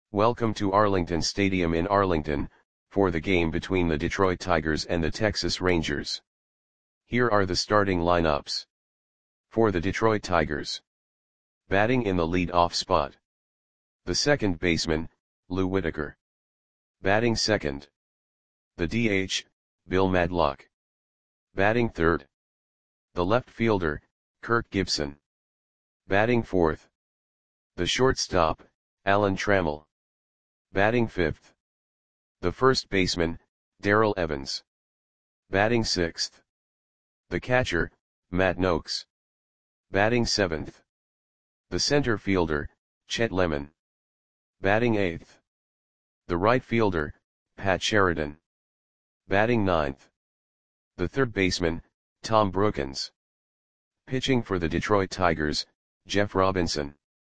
Welcome to Arlington Stadium in Arlington, for the game between the Detroit Tigers and the Texas Rangers. Here are the starting lineups. For the Detroit Tigers. Batting in the lead-off spot. The second baseman, Lou Whitaker. Batting second. The DH, Bill Madlock. Batting third. The left fielder, Kirk Gibson. Batting fourth. The shortstop, Alan Trammell. Batting fifth. The first baseman, Darrell Evans. Batting sixth. The catcher, Matt Nokes. Batting seventh. The center fielder, Chet Lemon. Batting eighth. The right fielder, Pat Sheridan. Batting ninth. The third baseman, Tom Brookens. Pitching for the Detroit Tigers, Jeff Robinson.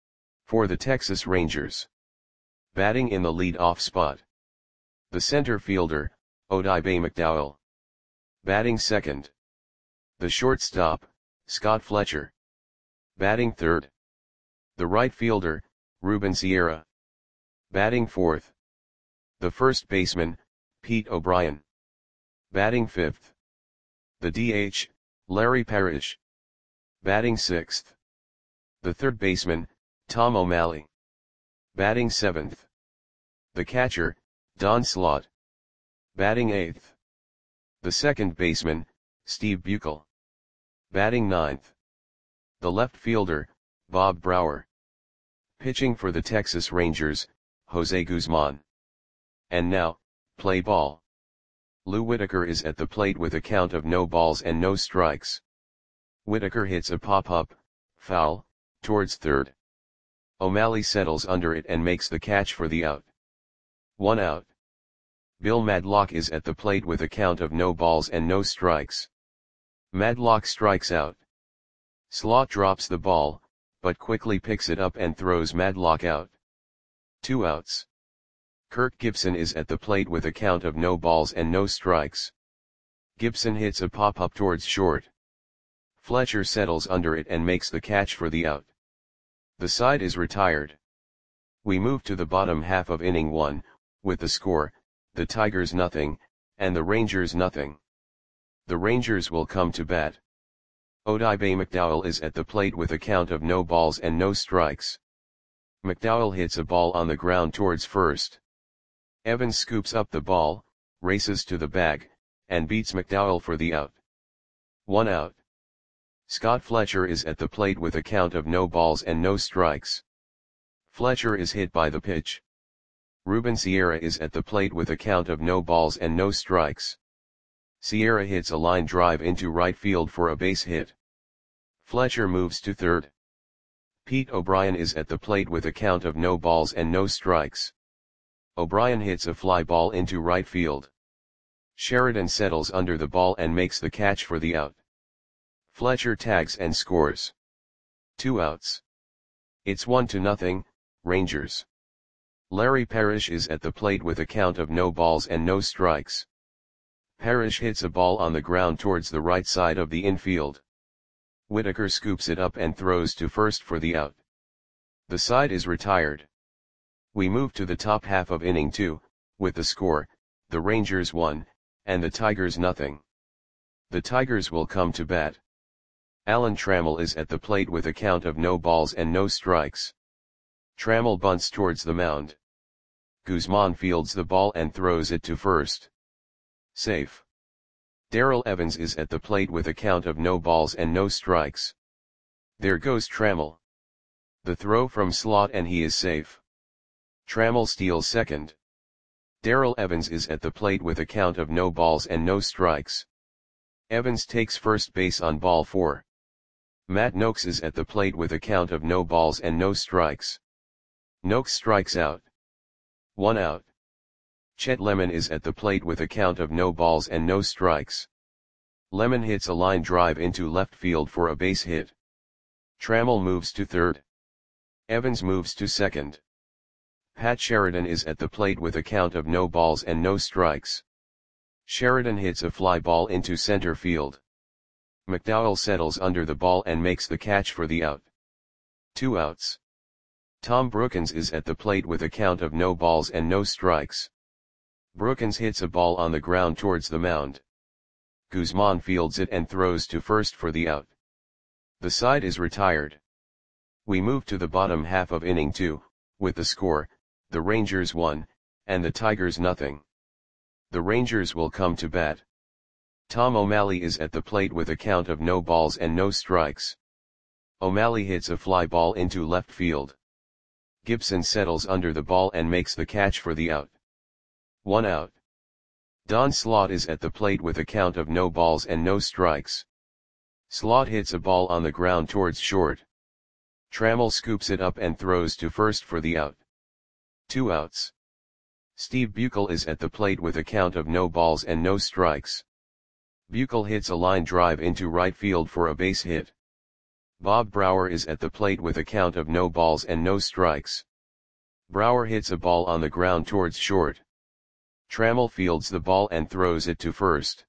For the Texas Rangers. Batting in the lead-off spot. The center fielder, Odibe McDowell. Batting second. The shortstop, Scott Fletcher. Batting third. The right fielder, Ruben Sierra. Batting fourth. The first baseman, Pete O'Brien. Batting fifth. The DH, Larry Parrish. Batting sixth. The third baseman, Tom O'Malley. Batting seventh. The catcher, Don Slaught. Batting eighth. The second baseman, Steve Buechel. Batting ninth. The left fielder, Bob Brower. Pitching for the Texas Rangers, Jose Guzman. And now, play ball. Lou Whitaker is at the plate with a count of no balls and no strikes. Whitaker hits a pop-up, foul, towards third. O'Malley settles under it and makes the catch for the out. 1 out. Bill Madlock is at the plate with a count of no balls and no strikes. Madlock strikes out. Slaught drops the ball, but quickly picks it up and throws Madlock out. 2 outs. Kirk Gibson is at the plate with a count of no balls and no strikes. Gibson hits a pop-up towards short. Fletcher settles under it and makes the catch for the out. The side is retired. We move to the bottom half of inning 1, with the score, the Tigers nothing, and the Rangers nothing. The Rangers will come to bat. Odibe McDowell is at the plate with a count of no balls and no strikes. McDowell hits a ball on the ground towards first. Evans scoops up the ball, races to the bag, and beats McDowell for the out. 1 out. Scott Fletcher is at the plate with a count of no balls and no strikes. Fletcher is hit by the pitch. Ruben Sierra is at the plate with a count of no balls and no strikes. Sierra hits a line drive into right field for a base hit. Fletcher moves to third. Pete O'Brien is at the plate with a count of no balls and no strikes. O'Brien hits a fly ball into right field. Sheridan settles under the ball and makes the catch for the out. Fletcher tags and scores. 2 outs. It's 1-0, Rangers. Larry Parrish is at the plate with a count of no balls and no strikes. Parrish hits a ball on the ground towards the right side of the infield. Whitaker scoops it up and throws to first for the out. The side is retired. We move to the top half of inning 2, with the score, the Rangers 1, and the Tigers nothing. The Tigers will come to bat. Alan Trammell is at the plate with a count of no balls and no strikes. Trammell bunts towards the mound. Guzman fields the ball and throws it to first. Safe. Darrell Evans is at the plate with a count of no balls and no strikes. There goes Trammell. The throw from Slaught and he is safe. Trammell steals second. Darrell Evans is at the plate with a count of no balls and no strikes. Evans takes first base on ball 4. Matt Nokes is at the plate with a count of no balls and no strikes. Nokes strikes out. 1 out. Chet Lemon is at the plate with a count of no balls and no strikes. Lemon hits a line drive into left field for a base hit. Trammell moves to third. Evans moves to second. Pat Sheridan is at the plate with a count of no balls and no strikes. Sheridan hits a fly ball into center field. McDowell settles under the ball and makes the catch for the out. 2 outs. Tom Brookins is at the plate with a count of no balls and no strikes. Brookins hits a ball on the ground towards the mound. Guzman fields it and throws to first for the out. The side is retired. We move to the bottom half of inning 2, with the score, the Rangers 1, and the Tigers nothing. The Rangers will come to bat. Tom O'Malley is at the plate with a count of no balls and no strikes. O'Malley hits a fly ball into left field. Gibson settles under the ball and makes the catch for the out. 1 out. Don Slaught is at the plate with a count of no balls and no strikes. Slaught hits a ball on the ground towards short. Trammell scoops it up and throws to first for the out. 2 outs. Steve Buechele is at the plate with a count of no balls and no strikes. Buechele hits a line drive into right field for a base hit. Bob Brouwer is at the plate with a count of no balls and no strikes. Brouwer hits a ball on the ground towards short. Trammell fields the ball and throws it to first.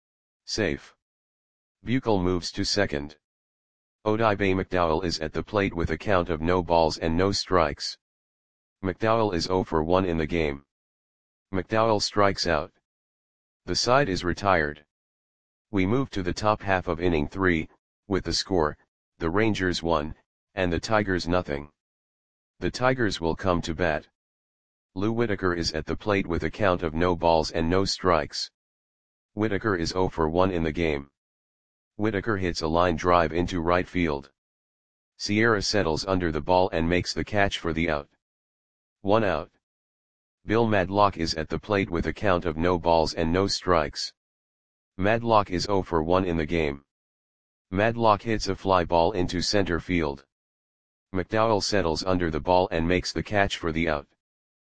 Safe. Buechele moves to second. Odibe McDowell is at the plate with a count of no balls and no strikes. McDowell is 0 for 1 in the game. McDowell strikes out. The side is retired. We move to the top half of inning 3, with the score, the Rangers 1, and the Tigers nothing. The Tigers will come to bat. Lou Whitaker is at the plate with a count of no balls and no strikes. Whitaker is 0 for 1 in the game. Whitaker hits a line drive into right field. Sierra settles under the ball and makes the catch for the out. 1 out. Bill Madlock is at the plate with a count of no balls and no strikes. Madlock is 0 for 1 in the game. Madlock hits a fly ball into center field. McDowell settles under the ball and makes the catch for the out.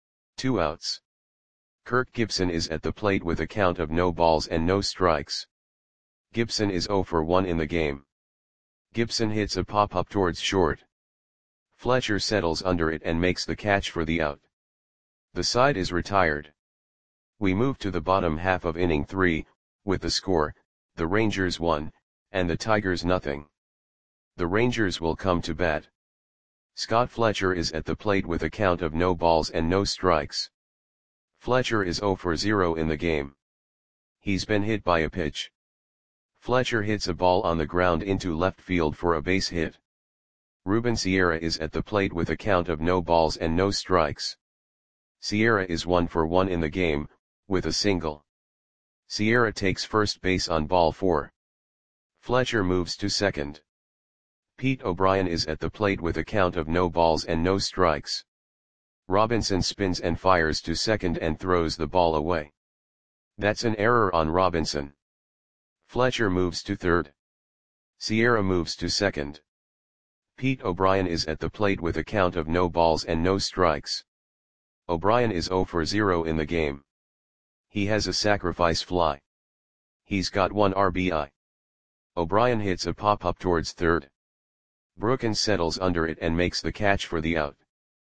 2 outs. Kirk Gibson is at the plate with a count of no balls and no strikes. Gibson is 0 for 1 in the game. Gibson hits a pop-up towards short. Fletcher settles under it and makes the catch for the out. The side is retired. We move to the bottom half of inning 3, with the score, the Rangers 1, and the Tigers nothing. The Rangers will come to bat. Scott Fletcher is at the plate with a count of no balls and no strikes. Fletcher is 0 for 0 in the game. He's been hit by a pitch. Fletcher hits a ball on the ground into left field for a base hit. Ruben Sierra is at the plate with a count of no balls and no strikes. Sierra is 1 for 1 in the game, with a single. Sierra takes first base on ball 4. Fletcher moves to second. Pete O'Brien is at the plate with a count of no balls and no strikes. Robinson spins and fires to second and throws the ball away. That's an error on Robinson. Fletcher moves to third. Sierra moves to second. Pete O'Brien is at the plate with a count of no balls and no strikes. O'Brien is 0 for 0 in the game. He has a sacrifice fly. He's got 1 RBI. O'Brien hits a pop-up towards third. Brookins settles under it and makes the catch for the out.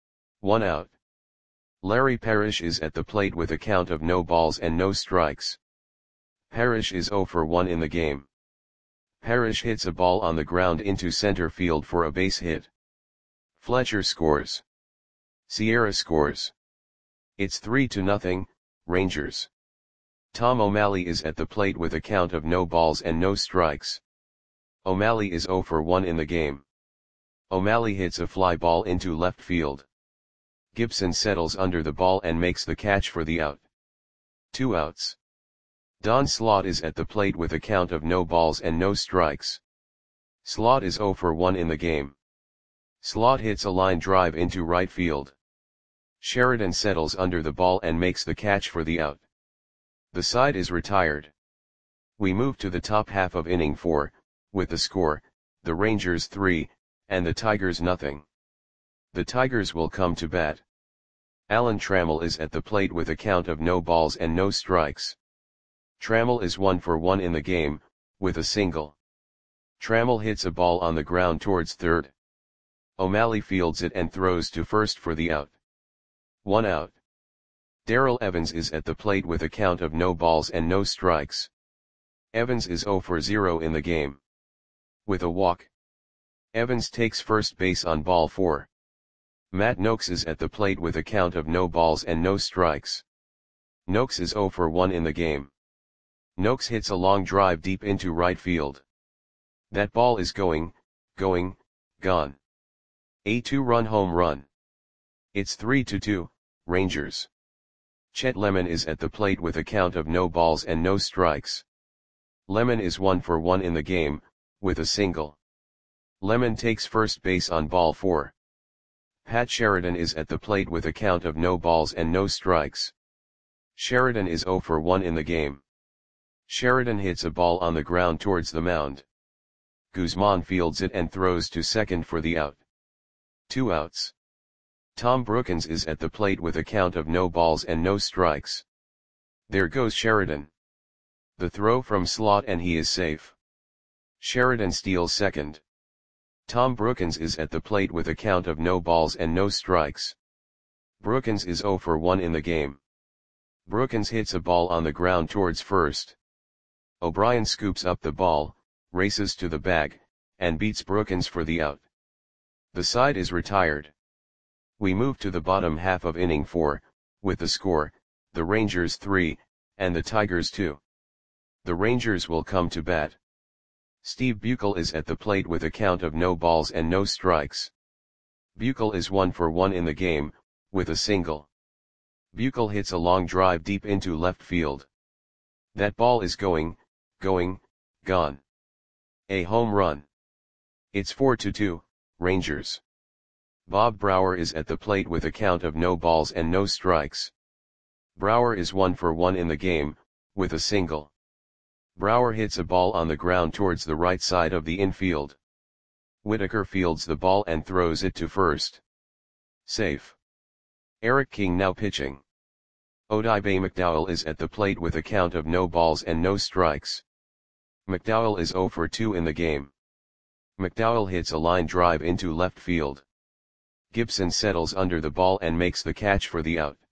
1 out. Larry Parrish is at the plate with a count of no balls and no strikes. Parrish is 0 for 1 in the game. Parrish hits a ball on the ground into center field for a base hit. Fletcher scores. Sierra scores. It's 3-0, Rangers. Tom O'Malley is at the plate with a count of no balls and no strikes. O'Malley is 0 for 1 in the game. O'Malley hits a fly ball into left field. Gibson settles under the ball and makes the catch for the out. 2 outs. Don Slaught is at the plate with a count of no balls and no strikes. Slaught is 0 for 1 in the game. Slaught hits a line drive into right field. Sheridan settles under the ball and makes the catch for the out. The side is retired. We move to the top half of inning 4, with the score, the Rangers 3, and the Tigers nothing. The Tigers will come to bat. Alan Trammell is at the plate with a count of no balls and no strikes. Trammell is 1 for 1 in the game, with a single. Trammell hits a ball on the ground towards third. O'Malley fields it and throws to first for the out. 1 out. Darrell Evans is at the plate with a count of no balls and no strikes. Evans is 0 for 0 in the game. With a walk. Evans takes first base on ball 4. Matt Noakes is at the plate with a count of no balls and no strikes. Noakes is 0 for 1 in the game. Noakes hits a long drive deep into right field. That ball is going, gone. A 2-run home run. It's 3-2, Rangers. Chet Lemon is at the plate with a count of no balls and no strikes. Lemon is 1 for 1 in the game, with a single. Lemon takes first base on ball 4. Pat Sheridan is at the plate with a count of no balls and no strikes. Sheridan is 0 for 1 in the game. Sheridan hits a ball on the ground towards the mound. Guzman fields it and throws to second for the out. 2 outs. Tom Brookens is at the plate with a count of no balls and no strikes. There goes Sheridan. The throw from slot and he is safe. Sheridan steals second. Tom Brookens is at the plate with a count of no balls and no strikes. Brookens is 0 for 1 in the game. Brookens hits a ball on the ground towards first. O'Brien scoops up the ball, races to the bag, and beats Brookens for the out. The side is retired. We move to the bottom half of inning 4, with the score, the Rangers 3, and the Tigers 2. The Rangers will come to bat. Steve Buechel is at the plate with a count of no balls and no strikes. Buechel is 1 for 1 in the game, with a single. Buechel hits a long drive deep into left field. That ball is going, gone. A home run. It's 4-2, Rangers. Bob Brouwer is at the plate with a count of no balls and no strikes. Brouwer is 1 for 1 in the game, with a single. Brouwer hits a ball on the ground towards the right side of the infield. Whitaker fields the ball and throws it to first. Safe. Eric King now pitching. Odibe McDowell is at the plate with a count of no balls and no strikes. McDowell is 0 for 2 in the game. McDowell hits a line drive into left field. Gibson settles under the ball and makes the catch for the out.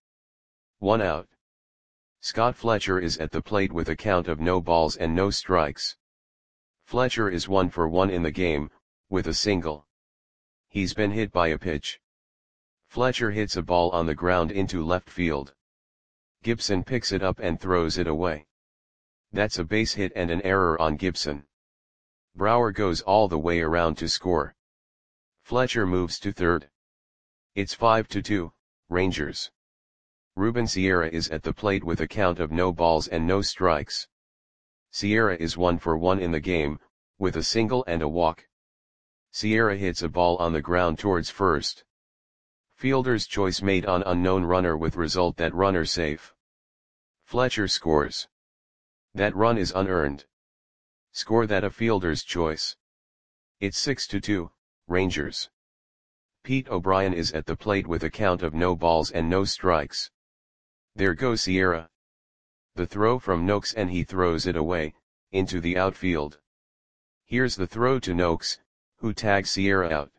1 out. Scott Fletcher is at the plate with a count of no balls and no strikes. Fletcher is 1 for 1 in the game, with a single. He's been hit by a pitch. Fletcher hits a ball on the ground into left field. Gibson picks it up and throws it away. That's a base hit and an error on Gibson. Brouwer goes all the way around to score. Fletcher moves to third. It's 5-2, Rangers. Ruben Sierra is at the plate with a count of no balls and no strikes. Sierra is 1 for 1 in the game, with a single and a walk. Sierra hits a ball on the ground towards first. Fielder's choice made on unknown runner with result that runner safe. Fletcher scores. That run is unearned. Score that a fielder's choice. It's 6-2, Rangers. Pete O'Brien is at the plate with a count of no balls and no strikes. There goes Sierra. The throw from Noakes and he throws it away, into the outfield. Here's the throw to Noakes, who tags Sierra out.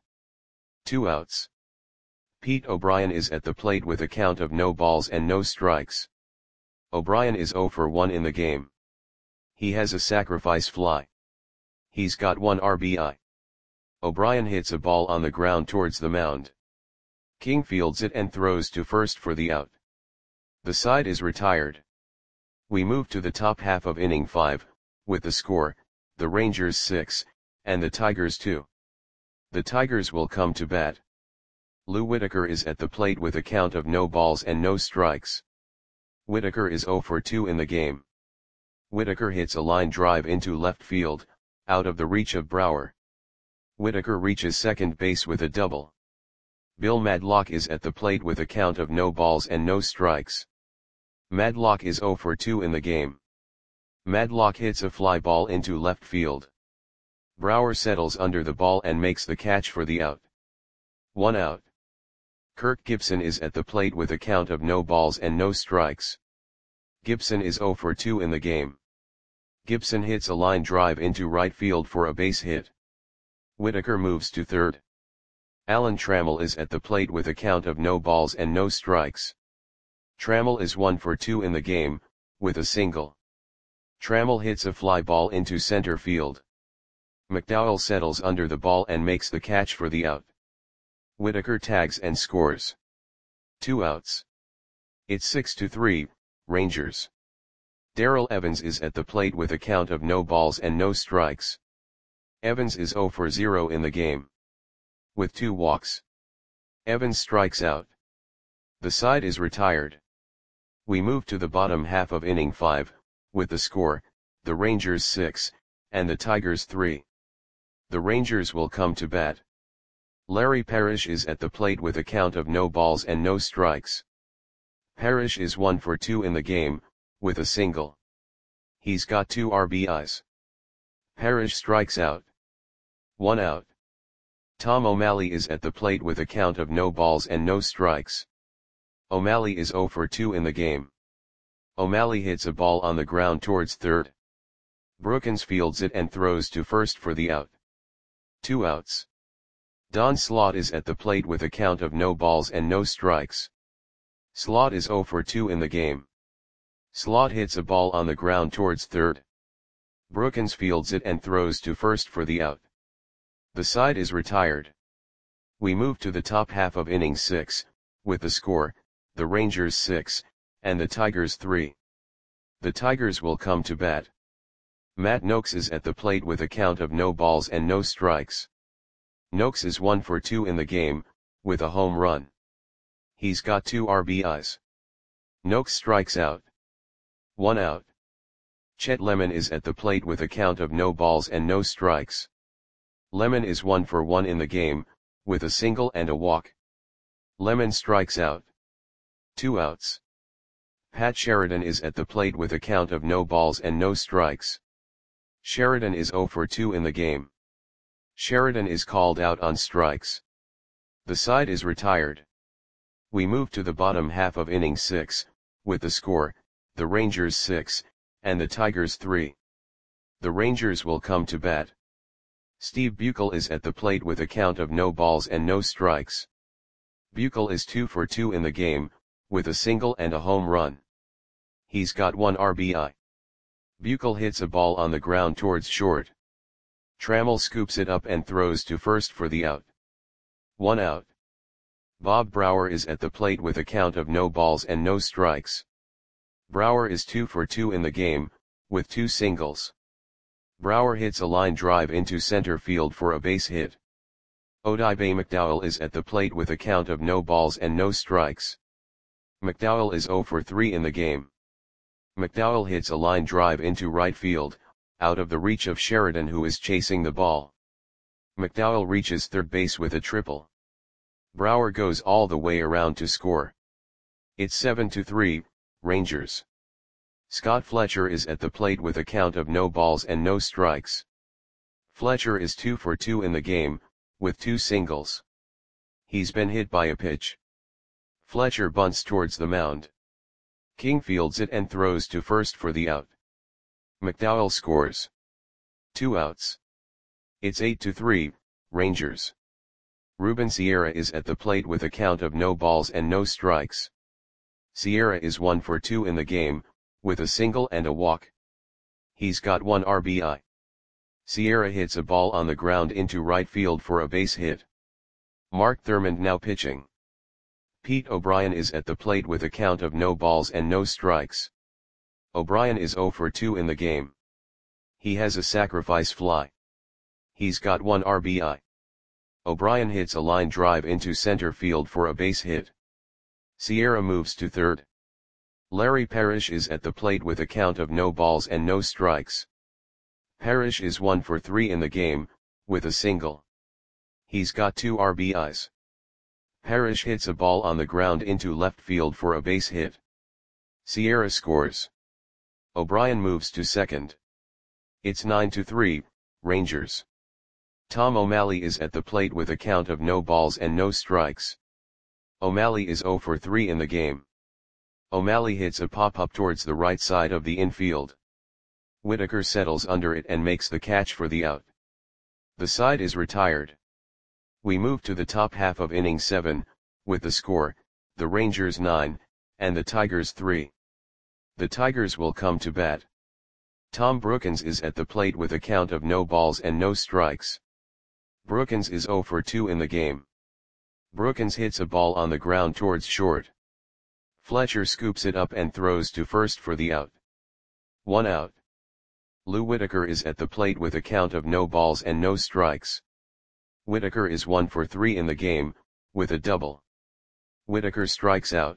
2 outs. Pete O'Brien is at the plate with a count of no balls and no strikes. O'Brien is 0 for 1 in the game. He has a sacrifice fly. He's got 1 RBI. O'Brien hits a ball on the ground towards the mound. King fields it and throws to first for the out. The side is retired. We move to the top half of inning 5, with the score, the Rangers 6, and the Tigers 2. The Tigers will come to bat. Lou Whitaker is at the plate with a count of no balls and no strikes. Whitaker is 0 for 2 in the game. Whitaker hits a line drive into left field, out of the reach of Brouwer. Whitaker reaches second base with a double. Bill Madlock is at the plate with a count of no balls and no strikes. Madlock is 0 for 2 in the game. Madlock hits a fly ball into left field. Brouwer settles under the ball and makes the catch for the out. 1 out. Kirk Gibson is at the plate with a count of no balls and no strikes. Gibson is 0 for 2 in the game. Gibson hits a line drive into right field for a base hit. Whitaker moves to third. Alan Trammell is at the plate with a count of no balls and no strikes. Trammell is 1 for 2 in the game, with a single. Trammell hits a fly ball into center field. McDowell settles under the ball and makes the catch for the out. Whitaker tags and scores. 2 outs. It's 6-3, Rangers. Darrell Evans is at the plate with a count of no balls and no strikes. Evans is 0 for 0 in the game. With 2 walks. Evans strikes out. The side is retired. We move to the bottom half of inning 5, with the score, the Rangers 6, and the Tigers 3. The Rangers will come to bat. Larry Parrish is at the plate with a count of no balls and no strikes. Parrish is 1 for 2 in the game, with a single. He's got 2 RBIs. Parrish strikes out. 1 out. Tom O'Malley is at the plate with a count of no balls and no strikes. O'Malley is 0 for 2 in the game. O'Malley hits a ball on the ground towards third. Brookins fields it and throws to first for the out. 2 outs. Don Slaught is at the plate with a count of no balls and no strikes. Slaught is 0 for 2 in the game. Slaught hits a ball on the ground towards third. Brookins fields it and throws to first for the out. The side is retired. We move to the top half of inning 6, with the score, the Rangers 6, and the Tigers 3. The Tigers will come to bat. Matt Noakes is at the plate with a count of no balls and no strikes. Noakes is 1 for 2 in the game, with a home run. He's got 2 RBIs. Noakes strikes out. 1 out. Chet Lemon is at the plate with a count of no balls and no strikes. Lemon is 1 for 1 in the game, with a single and a walk. Lemon strikes out. 2 outs. Pat Sheridan is at the plate with a count of no balls and no strikes. Sheridan is 0 for 2 in the game. Sheridan is called out on strikes. The side is retired. We move to the bottom half of inning 6, with the score, the Rangers 6, and the Tigers 3. The Rangers will come to bat. Steve Buechel is at the plate with a count of no balls and no strikes. Buechel is 2 for 2 in the game, with a single and a home run. He's got 1 RBI. Buechel hits a ball on the ground towards short. Trammell scoops it up and throws to first for the out. 1 out. Bob Brouwer is at the plate with a count of no balls and no strikes. Brouwer is 2 for 2 in the game, with 2 singles. Brouwer hits a line drive into center field for a base hit. Odibe McDowell is at the plate with a count of no balls and no strikes. McDowell is 0 for 3 in the game. McDowell hits a line drive into right field, out of the reach of Sheridan who is chasing the ball. McDowell reaches third base with a triple. Brouwer goes all the way around to score. It's 7-3, Rangers. Scott Fletcher is at the plate with a count of no balls and no strikes. Fletcher is 2 for 2 in the game, with 2 singles. He's been hit by a pitch. Fletcher bunts towards the mound. King fields it and throws to first for the out. McDowell scores. 2 outs. It's 8-3, Rangers. Ruben Sierra is at the plate with a count of no balls and no strikes. Sierra is 1 for 2 in the game, with a single and a walk. He's got 1 RBI. Sierra hits a ball on the ground into right field for a base hit. Mark Thurmond now pitching. Pete O'Brien is at the plate with a count of no balls and no strikes. O'Brien is 0 for 2 in the game. He has a sacrifice fly. He's got 1 RBI. O'Brien hits a line drive into center field for a base hit. Sierra moves to third. Larry Parrish is at the plate with a count of no balls and no strikes. Parrish is 1 for 3 in the game, with a single. He's got 2 RBIs. Parrish hits a ball on the ground into left field for a base hit. Sierra scores. O'Brien moves to second. It's 9-3, Rangers. Tom O'Malley is at the plate with a count of no balls and no strikes. O'Malley is 0 for 3 in the game. O'Malley hits a pop-up towards the right side of the infield. Whitaker settles under it and makes the catch for the out. The side is retired. We move to the top half of inning 7, with the score, the Rangers 9, and the Tigers 3. The Tigers will come to bat. Tom Brookins is at the plate with a count of no balls and no strikes. Brookins is 0 for 2 in the game. Brookins hits a ball on the ground towards short. Fletcher scoops it up and throws to first for the out. 1 out. Lou Whitaker is at the plate with a count of no balls and no strikes. Whitaker is 1 for 3 in the game, with a double. Whitaker strikes out.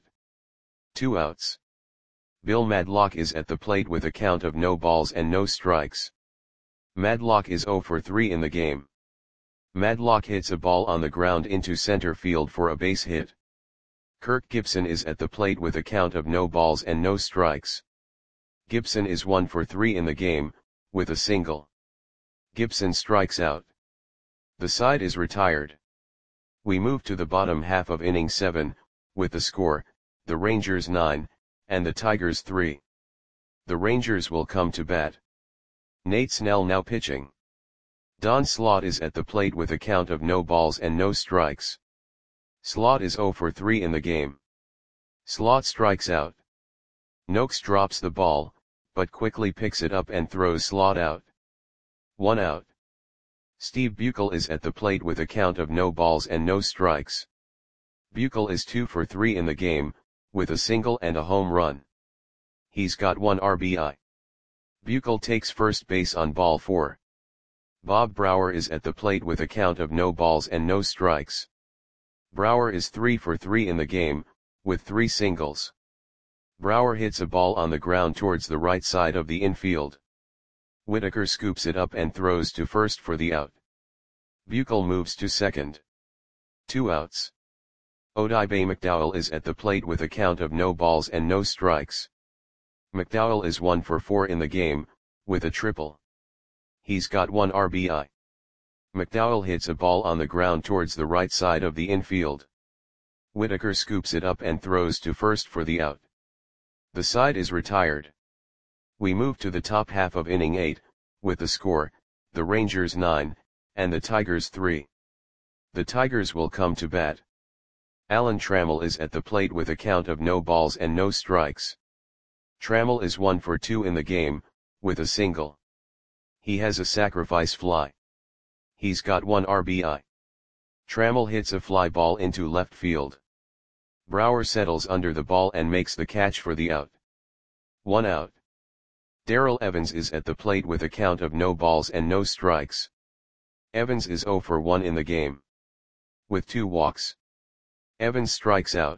2 outs. Bill Madlock is at the plate with a count of no balls and no strikes. Madlock is 0 for 3 in the game. Madlock hits a ball on the ground into center field for a base hit. Kirk Gibson is at the plate with a count of no balls and no strikes. Gibson is 1 for 3 in the game, with a single. Gibson strikes out. The side is retired. We move to the bottom half of inning 7, with the score, the Rangers 9, and the Tigers 3. The Rangers will come to bat. Nate Snell now pitching. Don Slaught is at the plate with a count of no balls and no strikes. Slaught is 0 for 3 in the game. Slaught strikes out. Noakes drops the ball, but quickly picks it up and throws Slaught out. 1 out. Steve Buechel is at the plate with a count of no balls and no strikes. Buechel is 2 for 3 in the game, with a single and a home run. He's got 1 RBI. Buechel takes first base on ball 4. Bob Brower is at the plate with a count of no balls and no strikes. Brower is 3 for 3 in the game, with 3 singles. Brower hits a ball on the ground towards the right side of the infield. Whitaker scoops it up and throws to first for the out. Buechel moves to second. 2 outs. Odibe McDowell is at the plate with a count of no balls and no strikes. McDowell is 1 for 4 in the game, with a triple. He's got 1 RBI. McDowell hits a ball on the ground towards the right side of the infield. Whitaker scoops it up and throws to first for the out. The side is retired. We move to the top half of inning 8, with the score, the Rangers 9, and the Tigers 3. The Tigers will come to bat. Alan Trammell is at the plate with a count of no balls and no strikes. Trammell is 1 for 2 in the game, with a single. He has a sacrifice fly. He's got 1 RBI. Trammell hits a fly ball into left field. Brower settles under the ball and makes the catch for the out. 1 out. Darrell Evans is at the plate with a count of no balls and no strikes. Evans is 0 for 1 in the game. With 2 walks. Evans strikes out.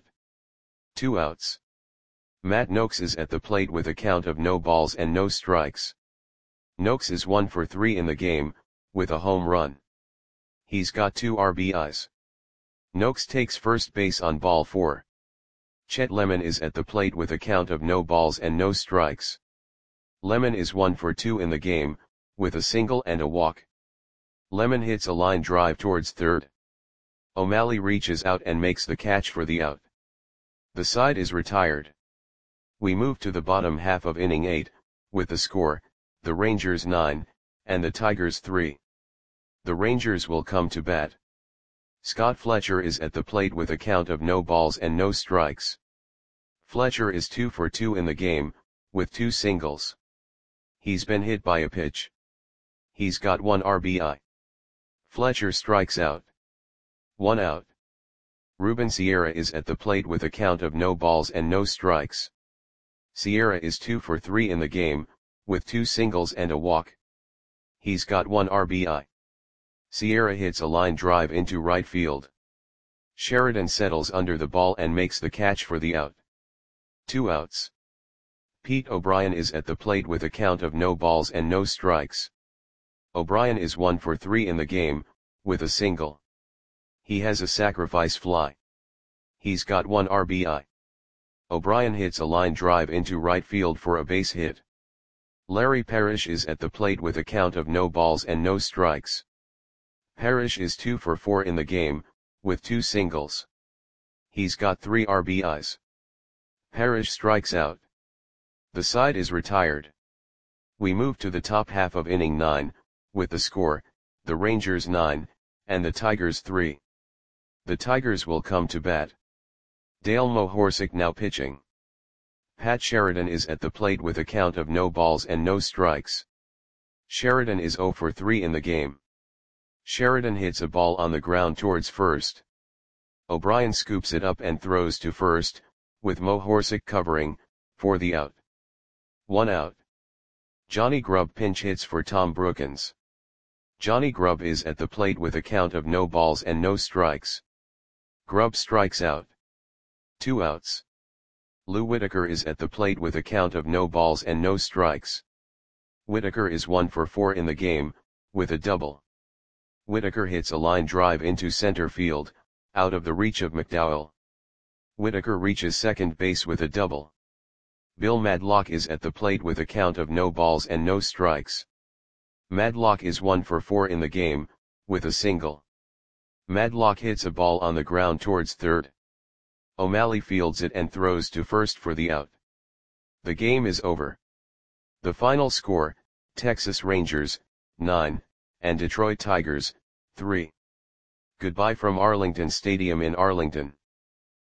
2 outs. Matt Noakes is at the plate with a count of no balls and no strikes. Noakes is 1 for 3 in the game, with a home run. He's got 2 RBIs. Noakes takes first base on ball 4. Chet Lemon is at the plate with a count of no balls and no strikes. Lemon is 1 for 2 in the game, with a single and a walk. Lemon hits a line drive towards third. O'Malley reaches out and makes the catch for the out. The side is retired. We move to the bottom half of inning 8, with the score, the Rangers 9, and the Tigers 3. The Rangers will come to bat. Scott Fletcher is at the plate with a count of no balls and no strikes. Fletcher is 2 for 2 in the game, with 2 singles. He's been hit by a pitch. He's got 1 RBI. Fletcher strikes out. 1 out. Ruben Sierra is at the plate with a count of no balls and no strikes. Sierra is 2 for 3 in the game, with 2 singles and a walk. He's got 1 RBI. Sierra hits a line drive into right field. Sheridan settles under the ball and makes the catch for the out. 2 outs. Pete O'Brien is at the plate with a count of no balls and no strikes. O'Brien is 1 for 3 in the game, with a single. He has a sacrifice fly. He's got 1 RBI. O'Brien hits a line drive into right field for a base hit. Larry Parrish is at the plate with a count of no balls and no strikes. Parrish is 2 for 4 in the game, with 2 singles. He's got 3 RBIs. Parrish strikes out. The side is retired. We move to the top half of inning 9, with the score, the Rangers 9, and the Tigers 3. The Tigers will come to bat. Dale Mohorsic now pitching. Pat Sheridan is at the plate with a count of no balls and no strikes. Sheridan is 0 for 3 in the game. Sheridan hits a ball on the ground towards first. O'Brien scoops it up and throws to first, with Mo Horsick covering, for the out. 1 out. Johnny Grubb pinch hits for Tom Brookens. Johnny Grubb is at the plate with a count of no balls and no strikes. Grubb strikes out. 2 outs. Lou Whitaker is at the plate with a count of no balls and no strikes. Whitaker is 1 for 4 in the game, with a double. Whitaker hits a line drive into center field, out of the reach of McDowell. Whitaker reaches second base with a double. Bill Madlock is at the plate with a count of no balls and no strikes. Madlock is 1 for 4 in the game, with a single. Madlock hits a ball on the ground towards third. O'Malley fields it and throws to first for the out. The game is over. The final score, Texas Rangers, 9, and Detroit Tigers, 3. Goodbye from Arlington Stadium in Arlington.